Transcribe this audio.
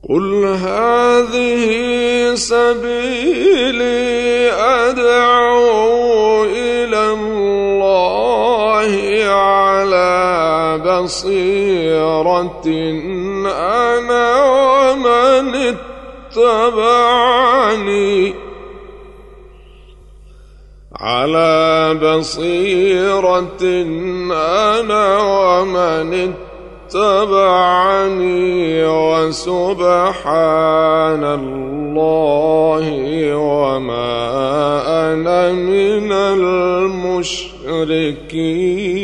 قل هذه سبيلي أدعو إلى الله على بصيرة أنا ومن اتبعني على بصيرة أنا ومن اتبعني وسبحان الله وما أنا من المشركين.